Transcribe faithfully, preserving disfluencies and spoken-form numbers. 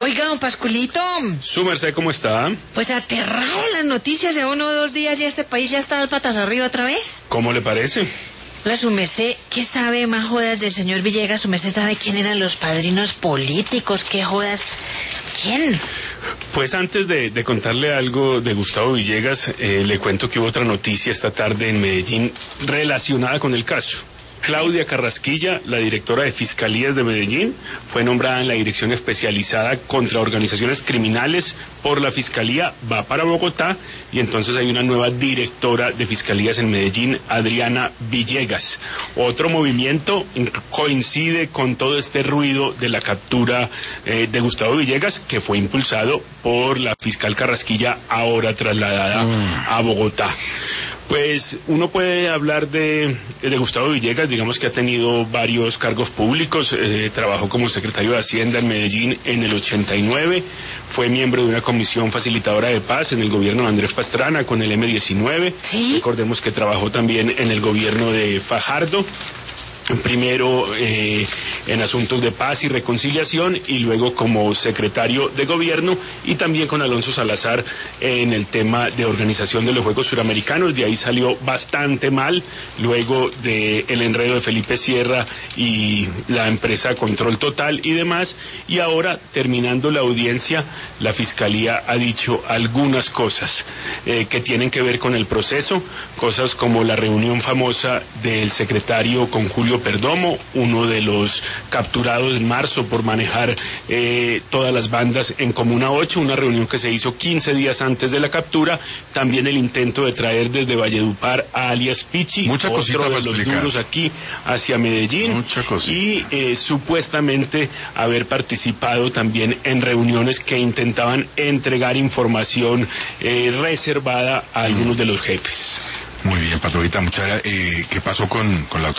Oiga, don Pascualito. Su merced, ¿cómo está? Pues aterrado las noticias, de uno o dos días ya este país ya está de patas arriba otra vez. ¿Cómo le parece? La su merced, ¿qué sabe más jodas del señor Villegas? Su merced sabe quién eran los padrinos políticos, ¿qué jodas? ¿Quién? Pues antes de, de contarle algo de Gustavo Villegas, eh, le cuento que hubo otra noticia esta tarde en Medellín relacionada con el caso. Claudia Carrasquilla, la directora de Fiscalías de Medellín, fue nombrada en la Dirección Especializada contra Organizaciones Criminales por la Fiscalía, va para Bogotá, y entonces hay una nueva directora de Fiscalías en Medellín, Adriana Villegas. Otro movimiento coincide con todo este ruido de la captura eh, de Gustavo Villegas, que fue impulsado por la fiscal Carrasquilla, ahora trasladada mm. a Bogotá. Pues uno puede hablar de, de Gustavo Villegas, digamos que ha tenido varios cargos públicos, eh, trabajó como secretario de Hacienda en Medellín en el ochenta y nueve, fue miembro de una comisión facilitadora de paz en el gobierno de Andrés Pastrana con el eme diecinueve, ¿sí? Recordemos que trabajó también en el gobierno de Fajardo, primero eh, en asuntos de paz y reconciliación y luego como secretario de gobierno, y también con Alonso Salazar en el tema de organización de los Juegos Suramericanos. De ahí salió bastante mal luego del enredo de Felipe Sierra y la empresa Control Total y demás, y ahora terminando la audiencia la Fiscalía ha dicho algunas cosas eh, que tienen que ver con el proceso, cosas como la reunión famosa del secretario con Julio Perdomo, uno de los capturados en marzo por manejar eh, todas las bandas en Comuna ocho, una reunión que se hizo quince días antes de la captura, también el intento de traer desde Valledupar a alias Pichi, Mucha otro de los explicar. duros aquí hacia Medellín, y eh, supuestamente haber participado también en reuniones que intentaban entregar información eh, reservada a algunos mm. de los jefes. Muy bien, Patrovita, muchas gracias. Eh, ¿Qué pasó con, con la